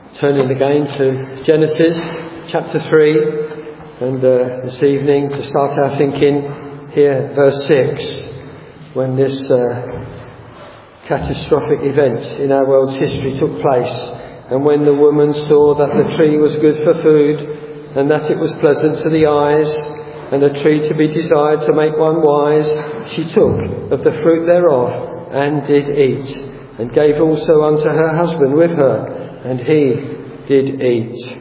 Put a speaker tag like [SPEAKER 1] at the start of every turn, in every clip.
[SPEAKER 1] Turning again to Genesis chapter 3, and this evening to start our thinking here, verse 6, when this catastrophic event in our world's history took place, and when the woman saw that the tree was good for food, and that it was pleasant to the eyes, and a tree to be desired to make one wise, she took of the fruit thereof, and did eat, and gave also unto her husband with her, and he did eat.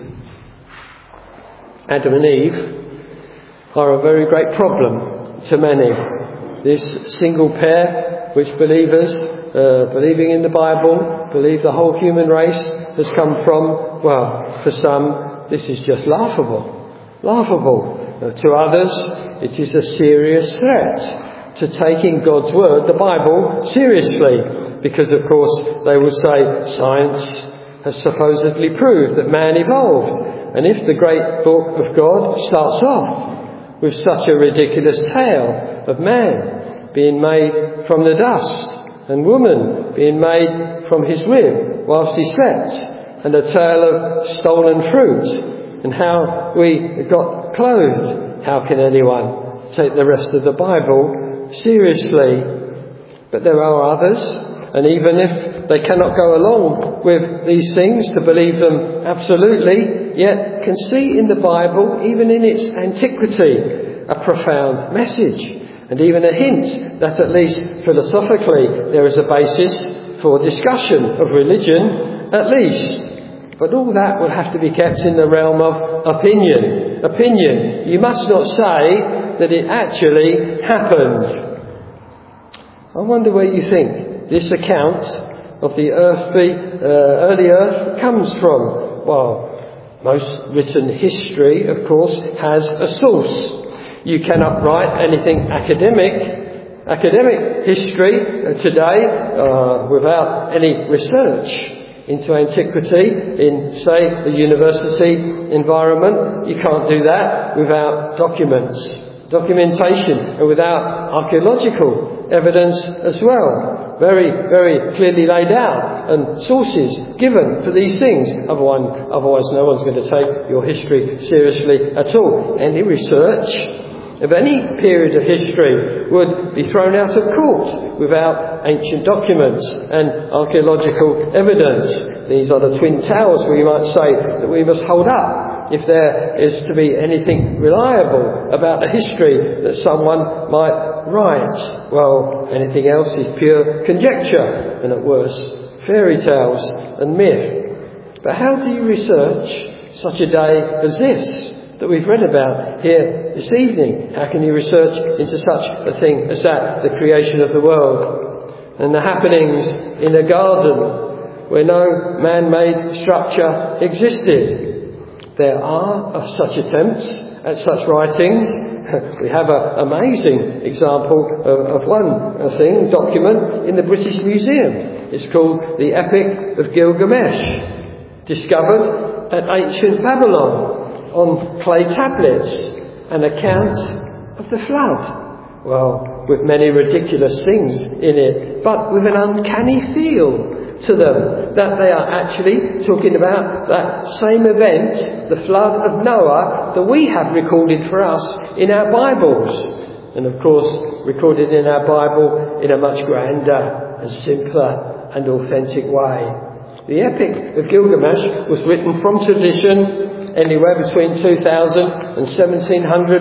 [SPEAKER 1] Adam and Eve are a very great problem to many. This single pair, which believers, believing in the Bible, believe the whole human race has come from, well, for some, this is just laughable. Laughable. To others, it is a serious threat to taking God's word, the Bible, seriously. Because, of course, they will say science has supposedly proved that man evolved. And if the great book of God starts off with such a ridiculous tale of man being made from the dust and woman being made from his rib whilst he slept, and a tale of stolen fruit and how we got clothed, how can anyone take the rest of the Bible seriously? But there are others, and even if they cannot go along with these things to believe them absolutely, yet can see in the Bible, even in its antiquity, a profound message, and even a hint that at least philosophically there is a basis for discussion of religion, at least. But all that will have to be kept in the realm of opinion. Opinion. You must not say that it actually happened. I wonder where you think this account of the early earth comes from. Well, most written history, of course, has a source. You cannot write anything academic history today without any research into antiquity in, say, the university environment. You can't do that without documentation, and without archaeological evidence as well. Very, very clearly laid out, and sources given for these things. Otherwise no one's going to take your history seriously at all. Any research of any period of history would be thrown out of court without ancient documents and archaeological evidence. These are the twin towers, we might say, that we must hold up if there is to be anything reliable about the history that someone might write. Well, anything else is pure conjecture, and at worst, fairy tales and myth. But how do you research such a day as this that we've read about here this evening? How can you research into such a thing as that, the creation of the world, and the happenings in a garden where no man-made structure existed? There are such attempts at such writings. We have an amazing example of one thing, document in the British Museum. It's called the Epic of Gilgamesh, discovered at ancient Babylon on clay tablets, an account of the flood. Well, with many ridiculous things in it, but with an uncanny feel to them, that they are actually talking about that same event, the flood of Noah, that we have recorded for us in our Bibles. And of course, recorded in our Bible in a much grander and simpler and authentic way. The Epic of Gilgamesh was written from tradition anywhere between 2000 and 1700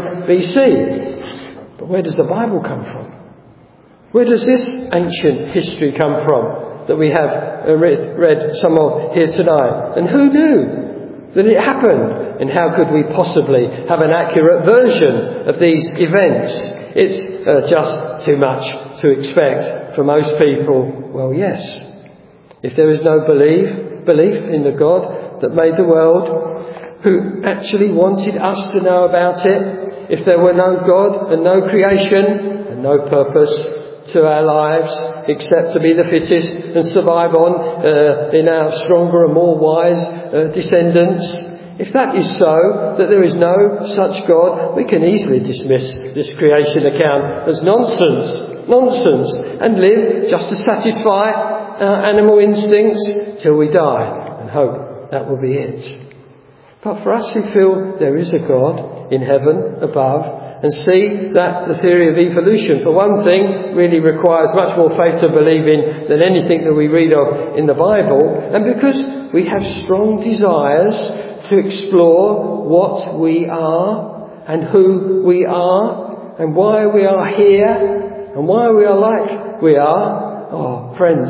[SPEAKER 1] BC. But where does the Bible come from? Where does this ancient history come from that we have read some of here tonight? And who knew that it happened? And how could we possibly have an accurate version of these events? It's just too much to expect from most people. Well, yes. If there is no belief in the God that made the world, who actually wanted us to know about it, if there were no God and no creation and no purpose to our lives except to be the fittest and survive on in our stronger and more wise descendants, if that is so, that there is no such God, we can easily dismiss this creation account as nonsense, and live just to satisfy our animal instincts till we die and hope that will be it. But for us who feel there is a God in heaven above, and see that the theory of evolution, for one thing, really requires much more faith to believe in than anything that we read of in the Bible, and because we have strong desires to explore what we are and who we are and why we are here and why we are like we are. Oh, friends,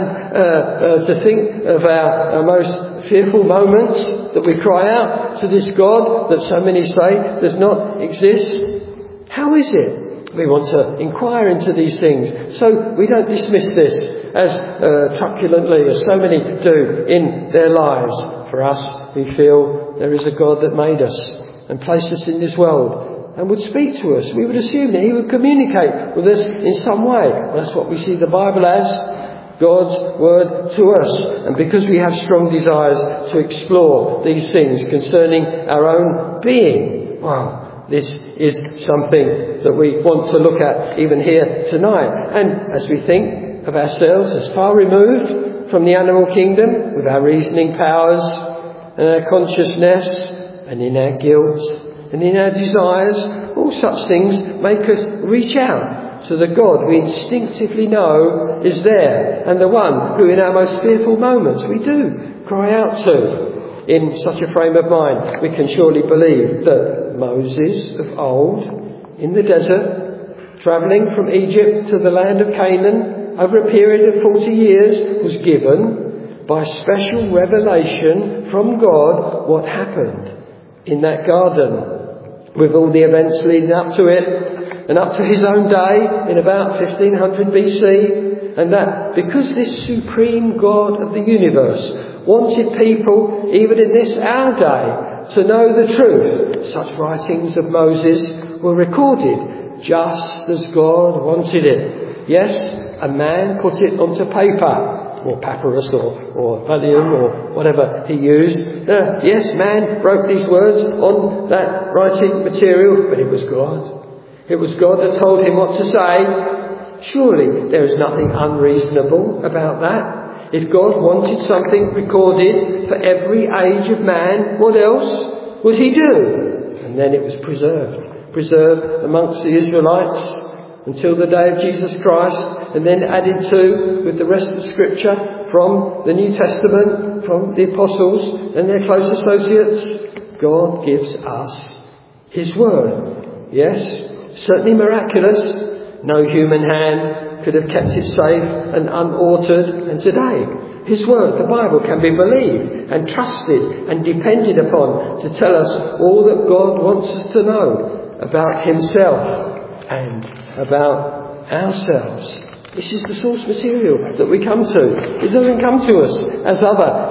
[SPEAKER 1] and to think of our most fearful moments that we cry out to this God that so many say does not exist. How is it? We want to inquire into these things so we don't dismiss this as truculently as so many do in their lives. For us, we feel there is a God that made us and placed us in this world and would speak to us. We would assume that he would communicate with us in some way. That's what we see the Bible as, God's word to us. And because we have strong desires to explore these things concerning our own being, wow, this is something that we want to look at even here tonight. And as we think of ourselves as far removed from the animal kingdom with our reasoning powers and our consciousness and in our guilt and in our desires, all such things make us reach out to the God we instinctively know is there and the one who in our most fearful moments we do cry out to. In such a frame of mind, we can surely believe that Moses of old in the desert, travelling from Egypt to the land of Canaan over a period of 40 years, was given by special revelation from God what happened in that garden, with all the events leading up to it and up to his own day in about 1500 BC, and that because this supreme God of the universe wanted people, even in this our day, to know the truth, such writings of Moses were recorded just as God wanted it. Yes, a man put it onto paper, or papyrus or vellum or whatever he used. Yes, man wrote these words on that writing material, but it was God. It was God that told him what to say. Surely there is nothing unreasonable about that. If God wanted something recorded for every age of man, what else would he do? And then it was preserved amongst the Israelites until the day of Jesus Christ, and then added to with the rest of Scripture from the New Testament, from the apostles and their close associates. God gives us his word. Yes, certainly miraculous. No human hand could have kept it safe and unaltered. And today, his word, the Bible, can be believed and trusted and depended upon to tell us all that God wants us to know about himself and about ourselves. This is the source material that we come to. It doesn't come to us as other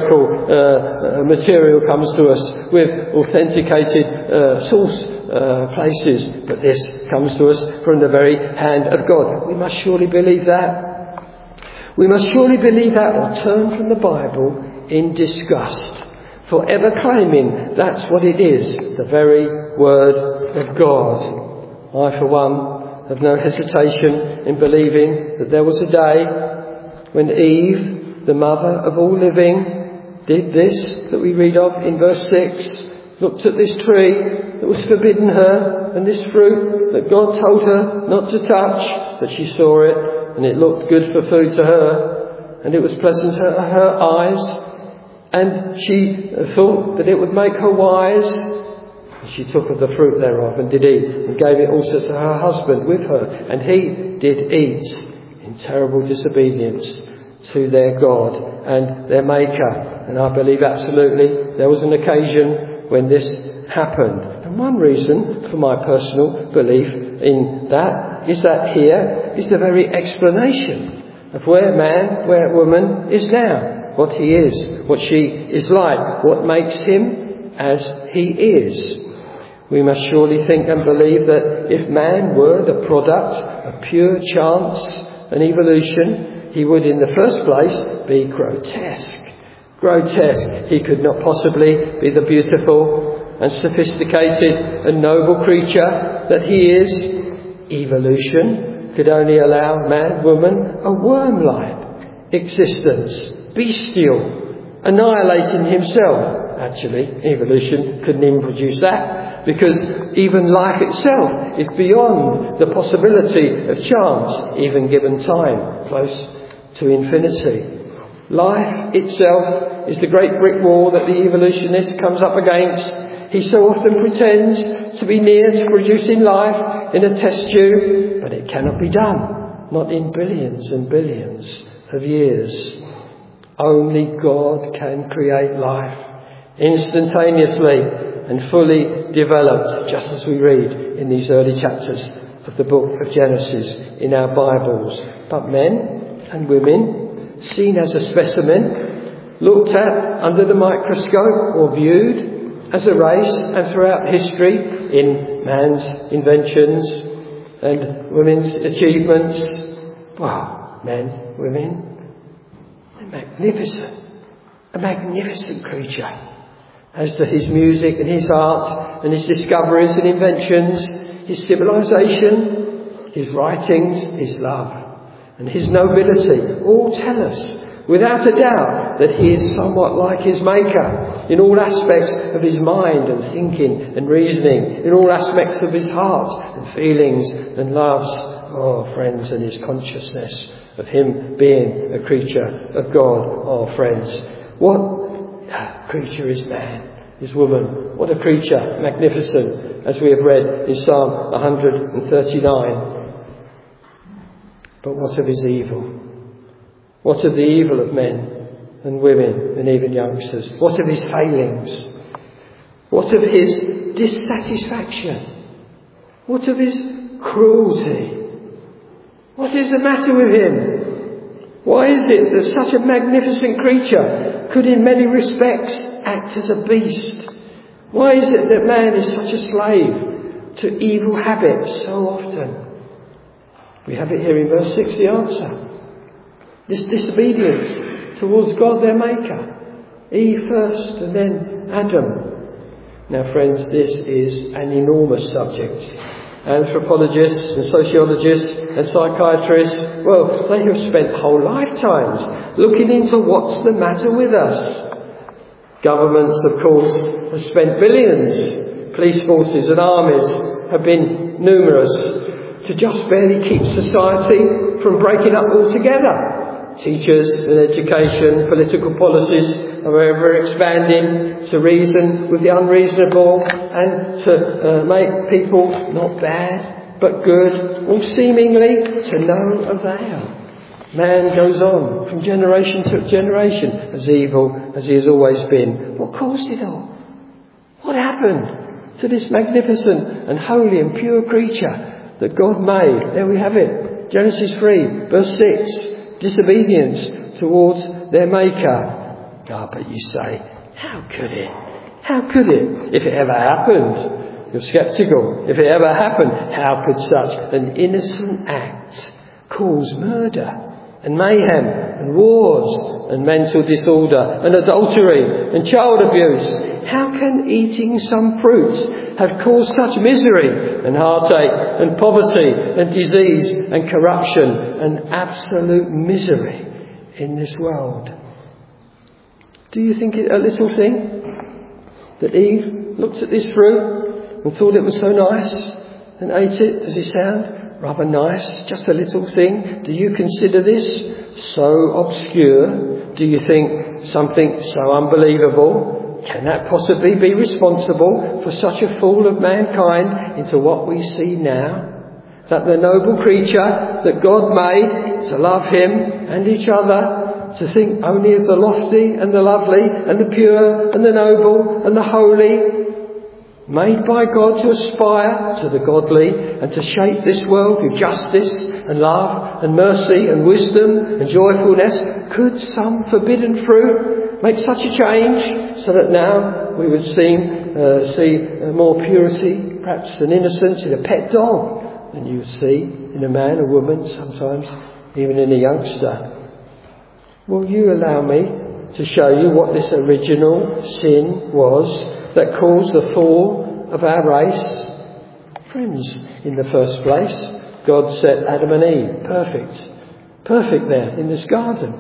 [SPEAKER 1] historical material comes to us with authenticated source places, but this comes to us from the very hand of God. We must surely believe that. We must surely believe that, or turn from the Bible in disgust, forever claiming that's what it is, the very word of God. I, for one, have no hesitation in believing that there was a day when Eve, the mother of all living, did this that we read of in verse 6, looked at this tree that was forbidden her and this fruit that God told her not to touch, but she saw it and it looked good for food to her and it was pleasant to her eyes, and she thought that it would make her wise. She took of the fruit thereof and did eat, and gave it also to her husband with her, and he did eat in terrible disobedience to their God and their Maker. And I believe absolutely there was an occasion when this happened. And one reason for my personal belief in that is that here is the very explanation of where man, where woman is now, what he is, what she is like, what makes him as he is. We must surely think and believe that if man were the product of pure chance and evolution, he would in the first place be grotesque. Grotesque. He could not possibly be the beautiful and sophisticated and noble creature that he is. Evolution could only allow man, woman, a worm-like existence, bestial, annihilating himself. Actually, evolution couldn't even produce that, because even life itself is beyond the possibility of chance, even given time, close to infinity. Life itself is the great brick wall that the evolutionist comes up against. He so often pretends to be near to producing life in a test tube, but it cannot be done, not in billions and billions of years. Only God can create life instantaneously and fully developed, just as we read in these early chapters of the book of Genesis in our Bibles. But men and women, seen as a specimen, looked at under the microscope or viewed as a race, and throughout history in man's inventions and women's achievements, wow, men, women, a magnificent creature. As to his music and his art and his discoveries and inventions, his civilization, his writings, his love and his nobility all tell us without a doubt that he is somewhat like his Maker in all aspects of his mind and thinking and reasoning, in all aspects of his heart and feelings and loves. Oh, friends, and his consciousness of him being a creature of God. Oh, friends, what a creature is man, is woman. What a creature, magnificent, as we have read in Psalm 139. But what of his evil? What of the evil of men and women and even youngsters? What of his failings? What of his dissatisfaction? What of his cruelty? What is the matter with him? Why is it that such a magnificent creature could in many respects act as a beast? Why is it that man is such a slave to evil habits so often? We have it here in verse 6, the answer. This disobedience towards God, their Maker. Eve first and then Adam. Now, friends, this is an enormous subject. Anthropologists and sociologists and psychiatrists, well, they have spent whole lifetimes looking into what's the matter with us. Governments, of course, have spent billions. Police forces and armies have been numerous to just barely keep society from breaking up altogether. Teachers and education, political policies are ever expanding to reason with the unreasonable and to make people not bad but good, all seemingly to no avail. Man goes on from generation to generation as evil as he has always been. What caused it all? What happened to this magnificent and holy and pure creature that God made? There we have it. Genesis 3, verse 6. Disobedience towards their Maker. Ah, but you say, how could it? How could it? If it ever happened. You're sceptical. If it ever happened, how could such an innocent act cause murder and mayhem and wars and mental disorder and adultery and child abuse? How can eating some fruits have caused such misery and heartache and poverty and disease and corruption and absolute misery in this world? Do you think it a little thing that Eve looked at this fruit and thought it was so nice and ate it? Does it sound rather nice? Just a little thing? Do you consider this so obscure? Do you think something so unbelievable? Can that possibly be responsible for such a fall of mankind into what we see now? That the noble creature that God made to love him and each other, to think only of the lofty and the lovely and the pure and the noble and the holy, made by God to aspire to the godly and to shape this world with justice and love and mercy and wisdom and joyfulness, could some forbidden fruit make such a change so that now we would see more purity, perhaps an innocence in a pet dog than you would see in a man, a woman, sometimes even in a youngster? Will you allow me to show you what this original sin was that caused the fall of our race? Friends, in the first place, God set Adam and Eve perfect there in this garden.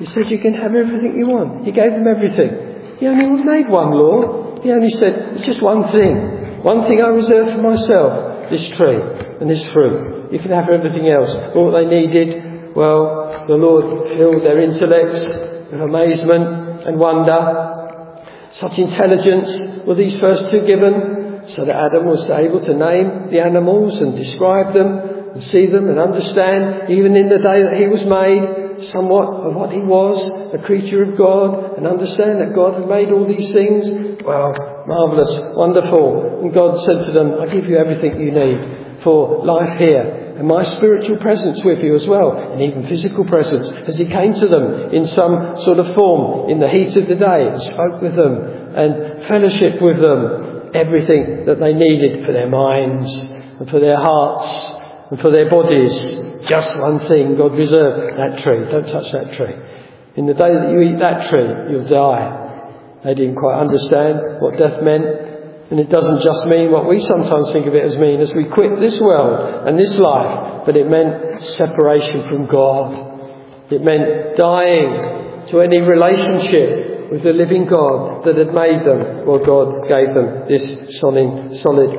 [SPEAKER 1] He said you can have everything you want. He gave them everything. He only made one law. He only said, it's just one thing. One thing I reserve for myself. This tree and this fruit. You can have everything else. All they needed, well, the Lord filled their intellects with amazement and wonder. Such intelligence were these first two given, so that Adam was able to name the animals and describe them and see them and understand, even in the day that he was made, somewhat of what he was, a creature of God, and understand that God had made all these things. Well, marvellous, wonderful. And God said to them, I give you everything you need for life here. And my spiritual presence with you as well, and even physical presence, as he came to them in some sort of form in the heat of the day and spoke with them and fellowship with them, everything that they needed for their minds and for their hearts and for their bodies. Just one thing, God reserved that tree. Don't touch that tree. In the day that you eat that tree, you'll die. They didn't quite understand what death meant. And it doesn't just mean what we sometimes think of it as mean, as we quit this world and this life. But it meant separation from God. It meant dying to any relationship with the living God that had made them. Well, God gave them this solemn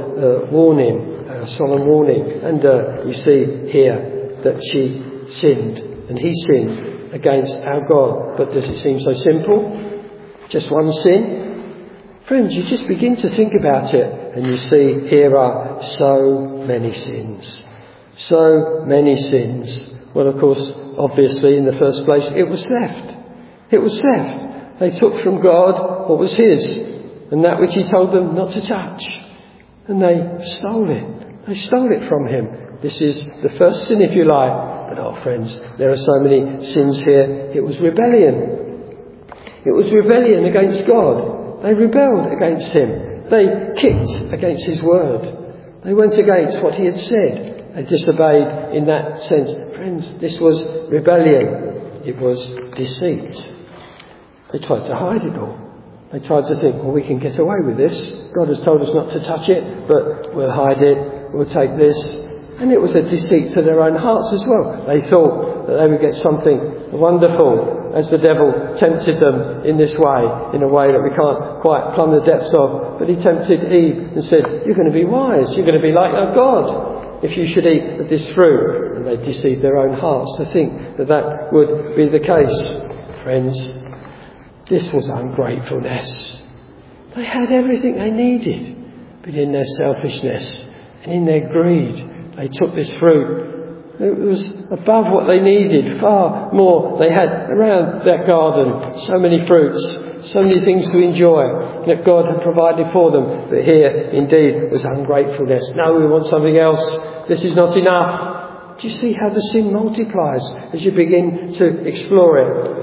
[SPEAKER 1] warning. And we see here that she sinned and he sinned against our God. But does it seem so simple? Just one sin? Friends, you just begin to think about it and you see here are so many sins. So many sins. Well, of course, obviously, in the first place, it was theft. It was theft. They took from God what was his and that which he told them not to touch. And they stole it. They stole it from him. This is the first sin, if you like. But, oh, friends, there are so many sins here. It was rebellion. It was rebellion against God. They rebelled against him. They kicked against his word. They went against what he had said. They disobeyed in that sense. Friends, this was rebellion. It was deceit. They tried to hide it all. They tried to think, well, we can get away with this. God has told us not to touch it, but we'll hide it. We'll take this. And it was a deceit to their own hearts as well. They thought that they would get something wonderful as the devil tempted them in this way, in a way that we can't quite plumb the depths of. But he tempted Eve and said, you're going to be wise. You're going to be like our God if you should eat of this fruit. And they deceived their own hearts to think that that would be the case. Friends, this was ungratefulness. They had everything they needed, but in their selfishness and in their greed, they took this fruit. It was above what they needed, far more. They had around that garden so many fruits, so many things to enjoy that God had provided for them. But here, indeed, was ungratefulness. No, we want something else. This is not enough. Do you see how the sin multiplies as you begin to explore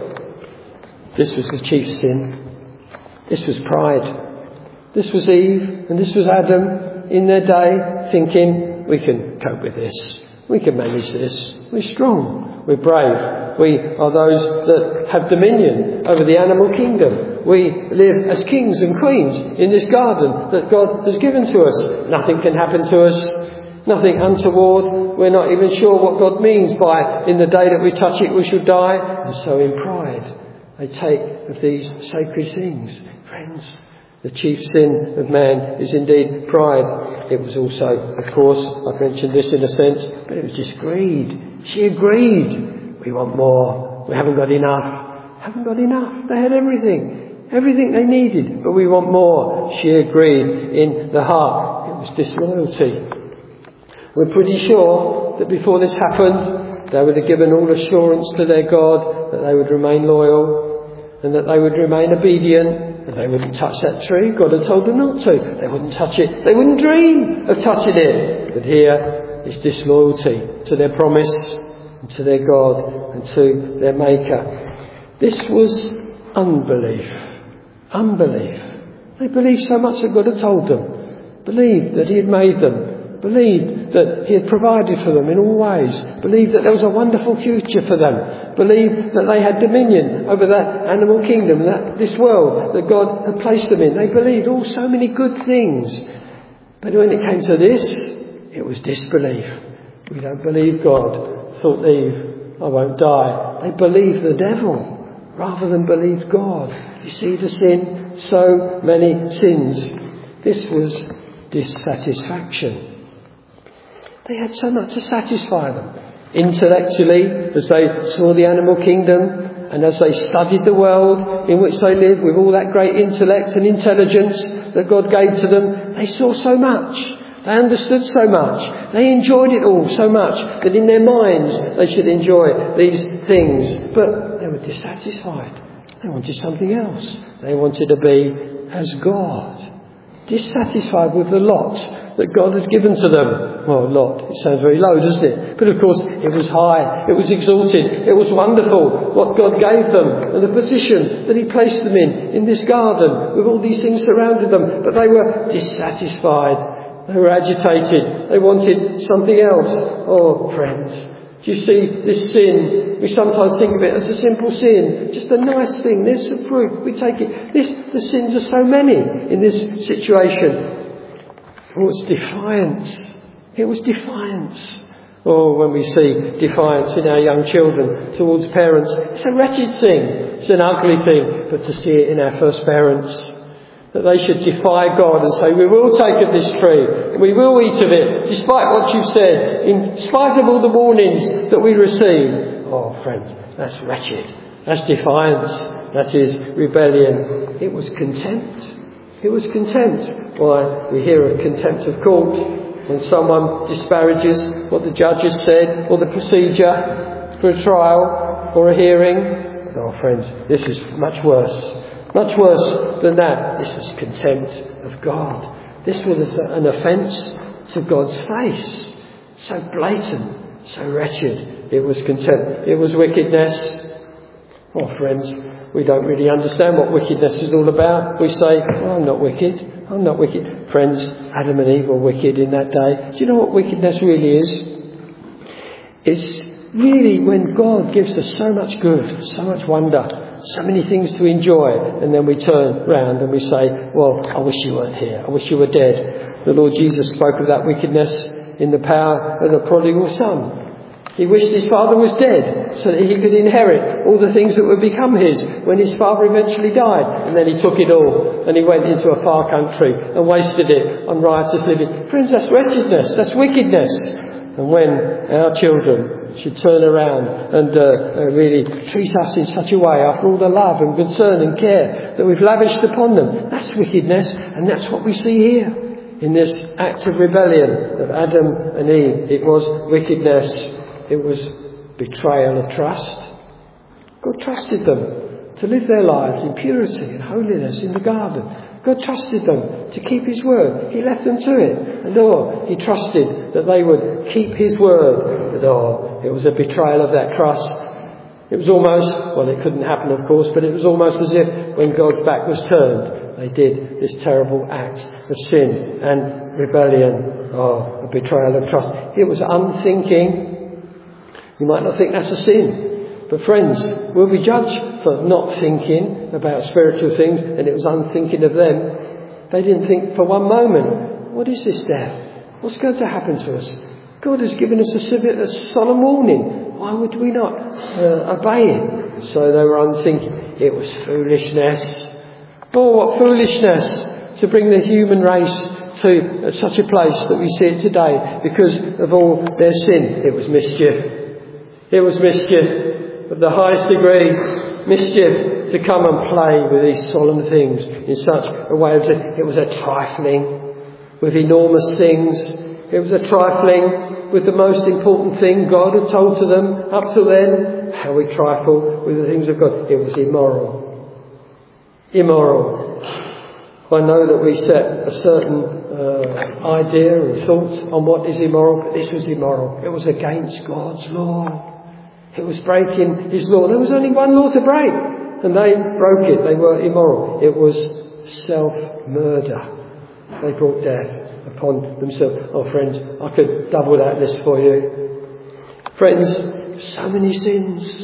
[SPEAKER 1] it? This was the chief sin. This was pride. This was Eve and this was Adam in their day thinking, we can cope with this. We can manage this. We're strong. We're brave. We are those that have dominion over the animal kingdom. We live as kings and queens in this garden that God has given to us. Nothing can happen to us. Nothing untoward. We're not even sure what God means by in the day that we touch it we shall die. And so in pride they take of these sacred things. Friends, the chief sin of man is indeed pride. It was also, of course, I've mentioned this in a sense, but it was just greed. Sheer greed. We want more. We haven't got enough. Haven't got enough. They had everything. Everything they needed, but we want more. Sheer greed in the heart. It was disloyalty. We're pretty sure that before this happened, they would have given all assurance to their God that they would remain loyal and that they would remain obedient. And they wouldn't touch that tree. God had told them not to. They wouldn't touch it. They wouldn't dream of touching it. But here is disloyalty to their promise and to their God and to their Maker. This was unbelief. Unbelief. They believed so much that God had told them. Believed that he had made them. Believed that he had provided for them in all ways. Believed that there was a wonderful future for them. Believed that they had dominion over that animal kingdom, that this world that God had placed them in. They believed all so many good things. But when it came to this, it was disbelief. We don't believe God. Thought Eve, I won't die. They believed the devil. rather than believed God. You see the sin? So many sins. This was dissatisfaction. They had so much to satisfy them. Intellectually, as they saw the animal kingdom, and as they studied the world in which they lived with all that great intellect and intelligence that God gave to them, they saw so much. They understood so much. They enjoyed it all so much that in their minds they should enjoy these things. But they were dissatisfied. They wanted something else. They wanted to be as God. Dissatisfied with the lot that God had given to them. Well, lot, it sounds very low, doesn't it? But of course, it was high, it was exalted, it was wonderful what God gave them and the position that He placed them in this garden with all these things surrounded them. But they were dissatisfied. They were agitated. They wanted something else. Oh, friends, do you see this sin? We sometimes think of it as a simple sin, just a nice thing. There's some fruit. We take it. The sins are so many in this situation. Oh, it's defiance. It was defiance. Oh, when we see defiance in our young children towards parents, it's a wretched thing. It's an ugly thing. But to see it in our first parents, that they should defy God and say, we will take of this tree, we will eat of it, despite what you've said, in spite of all the warnings that we receive. Oh, friends, that's wretched. That's defiance. That is rebellion. It was contempt. It was contempt. Why, we hear of contempt of court when someone disparages what the judge has said or the procedure for a trial or a hearing. Oh, friends, this is much worse. Much worse than that. This was contempt of God. This was an offence to God's face. So blatant, so wretched. It was contempt. It was wickedness. Oh, friends, we don't really understand what wickedness is all about. We say, oh, I'm not wicked. I'm not wicked. Friends, Adam and Eve were wicked in that day. Do you know what wickedness really is? It's really when God gives us so much good, so much wonder, so many things to enjoy, and then we turn round and we say, well, I wish you weren't here. I wish you were dead. The Lord Jesus spoke of that wickedness in the power of the prodigal son. He wished his father was dead so that he could inherit all the things that would become his when his father eventually died. And then he took it all and he went into a far country and wasted it on riotous living. Friends, that's wretchedness. That's wickedness. And when our children should turn around and really treat us in such a way after all the love and concern and care that we've lavished upon them, that's wickedness. And that's what we see here in this act of rebellion of Adam and Eve. It was wickedness. It was betrayal of trust. God trusted them to live their lives in purity and holiness in the garden. God trusted them to keep His word. He left them to it. And He trusted that they would keep His word. But it was a betrayal of that trust. It was almost, well, it couldn't happen of course, but it was almost as if when God's back was turned, they did this terrible act of sin and rebellion. A betrayal of trust. It was unthinking. You might not think that's a sin. But friends, we'll be judged for not thinking about spiritual things, and it was unthinking of them. They didn't think for one moment, what is this death? What's going to happen to us? God has given us a solemn warning. Why would we not obey it? So they were unthinking. It was foolishness. Oh, what foolishness to bring the human race to such a place that we see it today because of all their sin. It was mischief. It was mischief of the highest degree, mischief to come and play with these solemn things in such a way as it was a trifling with enormous things. It was a trifling with the most important thing God had told to them up till then. How we trifle with the things of God. It was immoral. Immoral. I know that we set a certain idea and thought on what is immoral, but this was immoral. It was against God's law. It was breaking His law. There was only one law to break, and they broke it. They were immoral. It was self-murder. They brought death upon themselves. Oh, friends, I could double that list for you. Friends, so many sins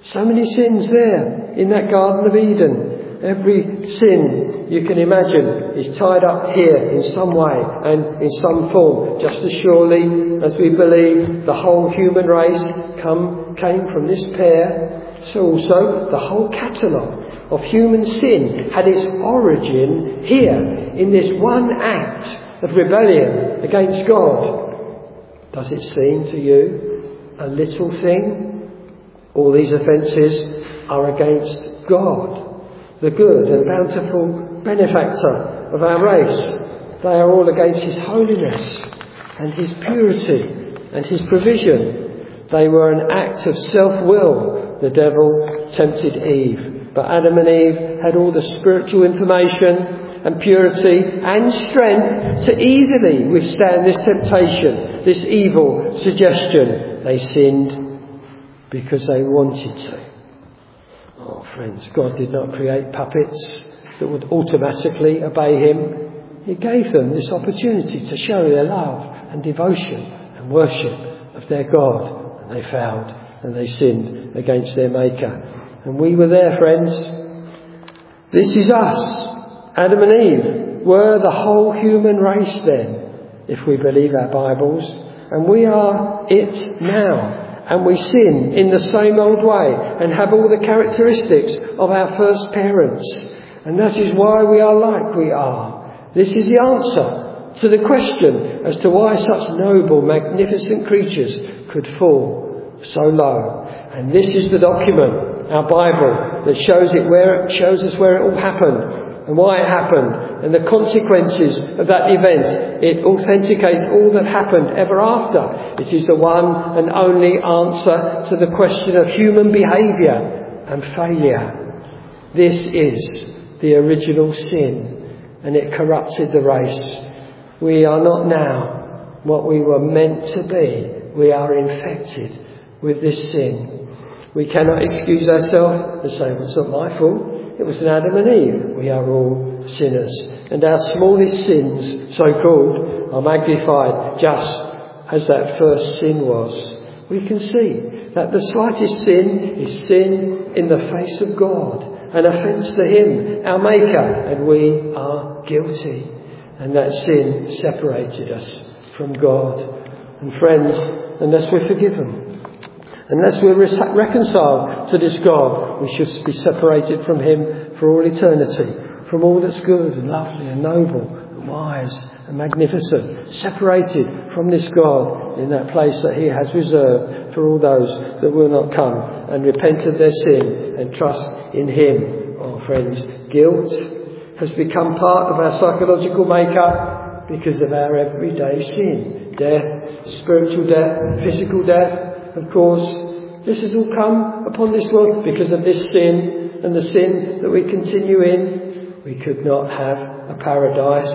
[SPEAKER 1] there in that Garden of Eden. Every sin you can imagine is tied up here in some way and in some form. Just as surely as we believe the whole human race came from this pair, so also the whole catalogue of human sin had its origin here in this one act of rebellion against God. Does it seem to you a little thing? All these offences are against God, the good and bountiful benefactor of our race. They are all against his holiness and his purity and his provision. They were an act of self-will. The devil tempted Eve, but Adam and Eve had all the spiritual information and purity and strength to easily withstand this temptation, this evil suggestion. They sinned because they wanted to. Oh, friends, God did not create puppets that would automatically obey him. He gave them this opportunity to show their love and devotion and worship of their God. And they failed and they sinned against their Maker. And we were there, friends. This is us. Adam and Eve were the whole human race then, if we believe our Bibles. And we are it now. And we sin in the same old way and have all the characteristics of our first parents. And that is why we are like we are. This is the answer to the question as to why such noble, magnificent creatures could fall so low. And this is the document, our Bible, that shows us where it all happened and why it happened and the consequences of that event. It authenticates all that happened ever after. It is the one and only answer to the question of human behaviour and failure. This is the original sin, and it corrupted the race. We are not now what we were meant to be. We are infected with this sin. We cannot excuse ourselves and say, well, it's not my fault. It was an Adam and Eve. We are all sinners. And our smallest sins, so-called, are magnified just as that first sin was. We can see that the slightest sin is sin in the face of God, an offence to him, our Maker, and we are guilty. And that sin separated us from God. And friends, unless we're forgiven, unless we're reconciled to this God, we should be separated from him for all eternity, from all that's good and lovely and noble and wise and magnificent, separated from this God in that place that he has reserved for all those that will not come and repent of their sin and trust in him. Oh, friends, guilt has become part of our psychological makeup because of our everyday sin. Death, spiritual death, physical death, of course. This has all come upon this world because of this sin and the sin that we continue in. We could not have a paradise.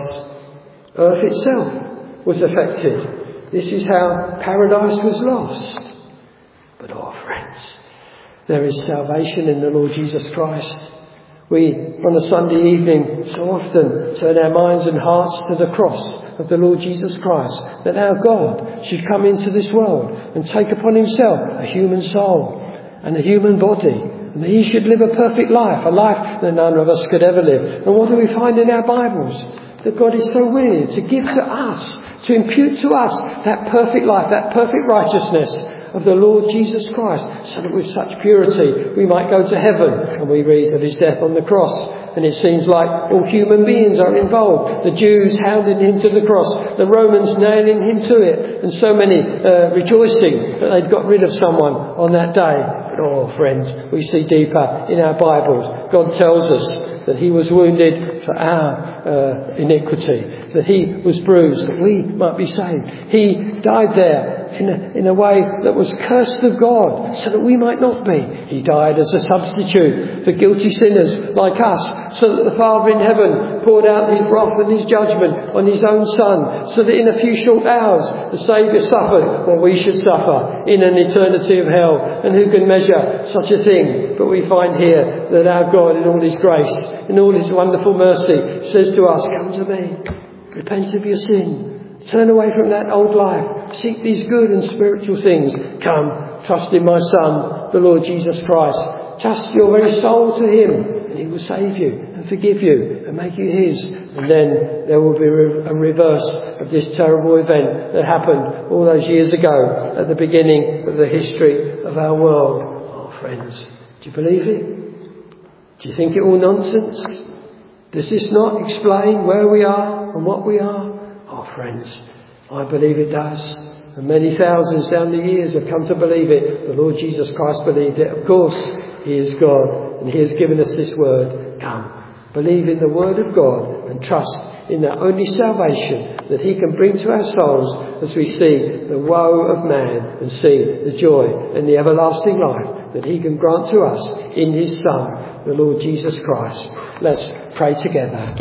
[SPEAKER 1] Earth itself was affected. This is how paradise was lost. But, oh, friends, there is salvation in the Lord Jesus Christ. We, on a Sunday evening, so often turn our minds and hearts to the cross of the Lord Jesus Christ, that our God should come into this world and take upon himself a human soul and a human body, and that he should live a perfect life, a life that none of us could ever live. And what do we find in our Bibles? That God is so willing to give to us, to impute to us that perfect life, that perfect righteousness of the Lord Jesus Christ, so that with such purity we might go to heaven. And we read of his death on the cross, and it seems like all human beings are involved. The Jews hounding him to the cross, the Romans nailing him to it, and so many rejoicing that they'd got rid of someone on that day. But, oh, friends, we see deeper in our Bibles. God tells us that he was wounded for our iniquity, that he was bruised that we might be saved. He died there in a way that was cursed of God, so that we might not be. He died as a substitute for guilty sinners like us, so that the Father in heaven poured out his wrath and his judgment on his own Son, so that in a few short hours the Saviour suffered what we should suffer in an eternity of hell. And who can measure such a thing? But we find here that our God, in all his grace, in all his wonderful mercy, says to us, come to me, repent of your sin, turn away from that old life, seek these good and spiritual things. Come, trust in my Son, the Lord Jesus Christ. Trust your very soul to him, and he will save you and forgive you and make you his. And then there will be a reverse of this terrible event that happened all those years ago at the beginning of the history of our world. Oh, friends, Do you believe it? Do you think it all nonsense? Does this not explain where we are and what we are? Oh, friends, I believe it does. And many thousands down the years have come to believe it. The Lord Jesus Christ believed it. Of course, He is God, and He has given us this word. Come, believe in the word of God and trust in that only salvation that He can bring to our souls as we see the woe of man and see the joy and the everlasting life that He can grant to us in His Son, the Lord Jesus Christ. Let's pray together.